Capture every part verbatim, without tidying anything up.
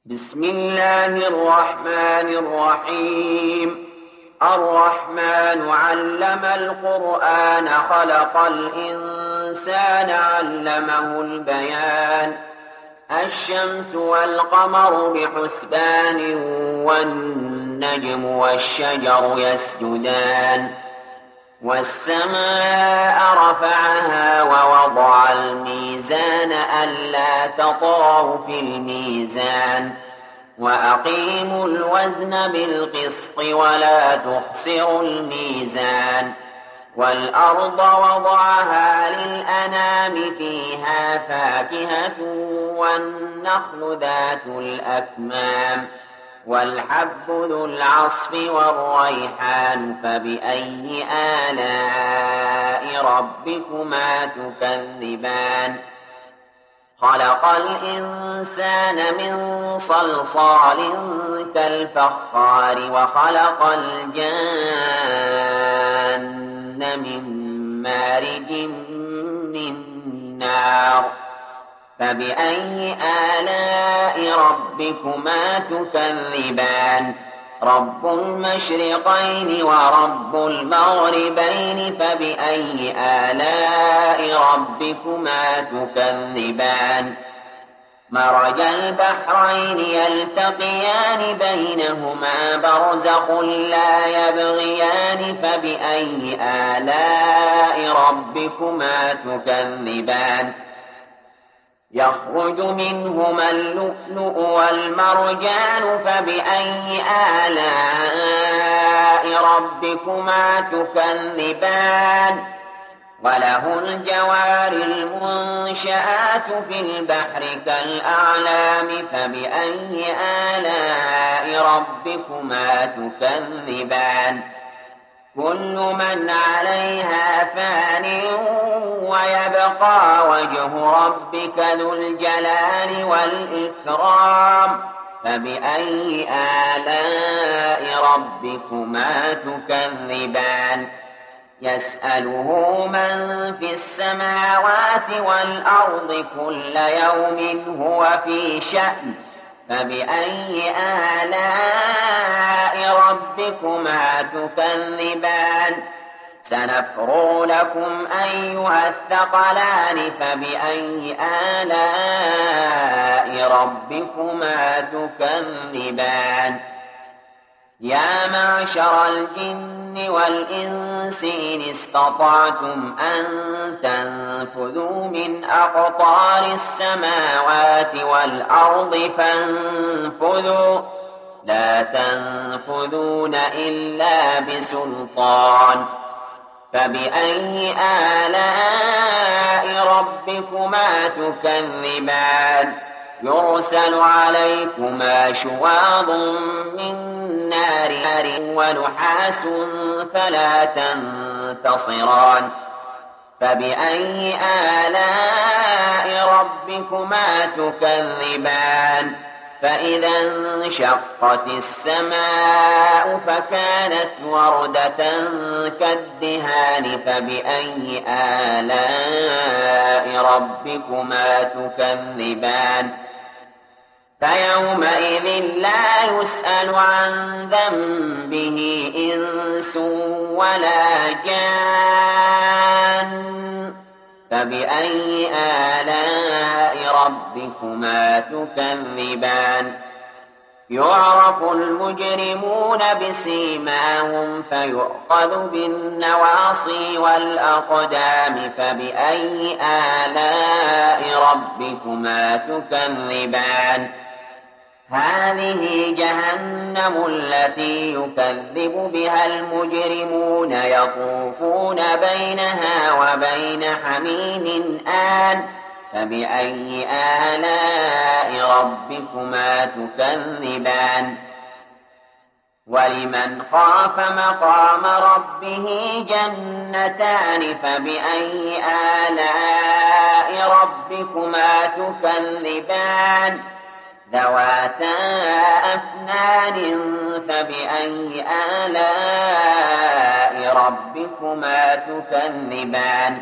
بسم الله الرحمن الرحيم الرحمن علم القرآن خلق الإنسان علمه البيان الشمس والقمر بحسبان والنجم والشجر يسجدان والسماء رفعها ووضع الميزان ألا تطغوا في الميزان وأقيموا الوزن بالقسط ولا تخسروا الميزان والأرض وضعها للأنام فيها فاكهة والنخل ذات الأكمام والحب ذو العصف والريحان فبأي آلاء ربكما تكذبان خلق الإنسان من صلصال كالفخار وخلق الجان من مارج من نار فبأي آلاء ربكما تكذبان رب المشرقين ورب المغربين فبأي آلاء ربكما تكذبان مرج البحرين يلتقيان بينهما برزخ لا يبغيان فبأي آلاء ربكما تكذبان يخرج منهما اللؤلؤ والمرجان فبأي آلاء ربكما تكذبان وله الجوار المنشآت في البحر كالأعلام فبأي آلاء ربكما تكذبان كل من عليها فان ويبقى وجه ربك ذو الجلال والإكرام فبأي آلاء ربكما تكذبان يسأله من في السماوات والأرض كل يوم هو في شأن فبأي آلاء ربكما تكذبان سنفرغ لكم أيها الثقلان فبأي آلاء ربكما تكذبان يا معشر الجن والإنس إن استطعتم أن تنفذوا من أقطار السماوات والأرض فانفذوا لا تنفذون إلا بسلطان فبأي آلاء ربكما تكذبان يرسل عليكما شواظ من نار ونحاس فلا تنتصران فبأي آلاء ربكما تكذبان فإذا انشقت السماء فكانت وردة كالدهان فبأي آلاء ربكما تكذبان فيومئذ لا يسأل عن ذنبه إنس ولا جان فبأي آلاء ربكما تكذبان يعرف المجرمون بسيماهم فيؤخذ بالنواصي والأقدام فبأي آلاء ربكما تكذبان هذه جهنم التي يكذب بها المجرمون يطوفون بينها وبين حميم آن فبأي آلاء ربكما تكذبان ولمن خاف مقام ربه جنتان فبأي آلاء ربكما تكذبان ذواتا أفنان فبأي آلاء ربكما تكذبان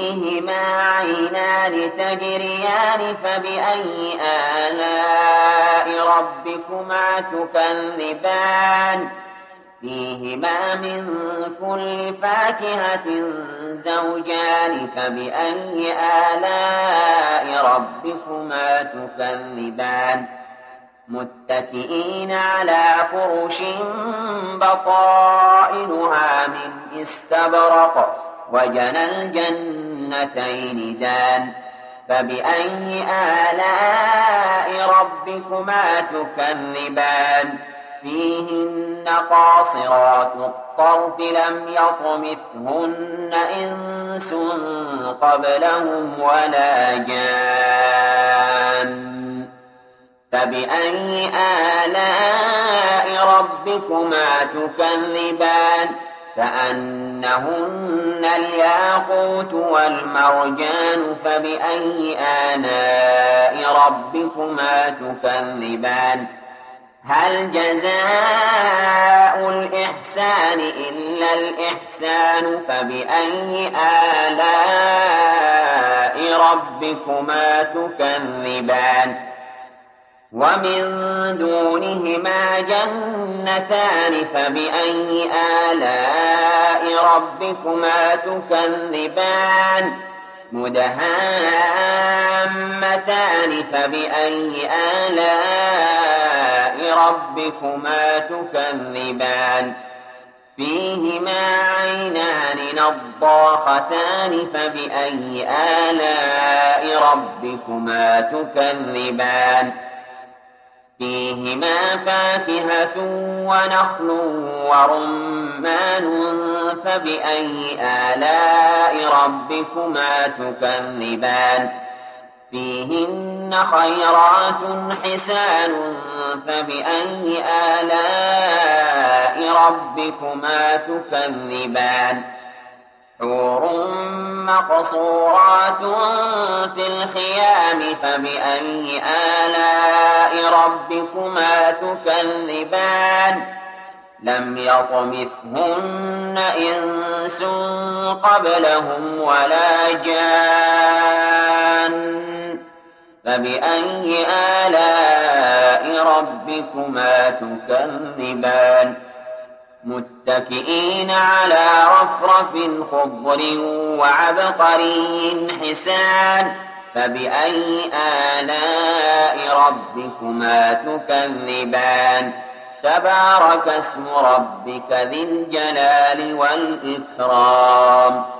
فيهما عينان تجريان فبأي آلاء ربكما تكذبان فيهما من كل فاكهة زوجان فبأي آلاء ربكما تكذبان متكئين على فرش بطائنها من استبرق وجنى الجنتين دان فبأي آلاء ربكما تكذبان فيهن قاصرات الطرف لم يطمثهن إنس قبلهم ولا جان فبأي آلاء ربكما تكذبان كأنهن الياقوت والمرجان فبأي آلاء ربكما تكذبان هل جزاء الإحسان إلا الإحسان فبأي آلاء ربكما تكذبان ومن دونهما جنتان فبأي آلاء ربكما تكذبان مدهامتان فبأي آلاء ربكما تكذبان فيهما عينان نضاختان فبأي آلاء ربكما تكذبان فيهما فاكهة ونخل ورمان فبأي آلاء ربكما تكذبان فيهن خيرات حسان فبأي آلاء ربكما تكذبان حور مقصورات في الخيام فبأي آلاء ربكما تكذبان لم يطمثهن إنس قبلهم ولا جان فبأي آلاء ربكما تكذبان متكئين على رفرف خضر وعبقري حسان فبأي آلاء ربكما تكذبان تبارك اسم ربك ذي الجلال والإكرام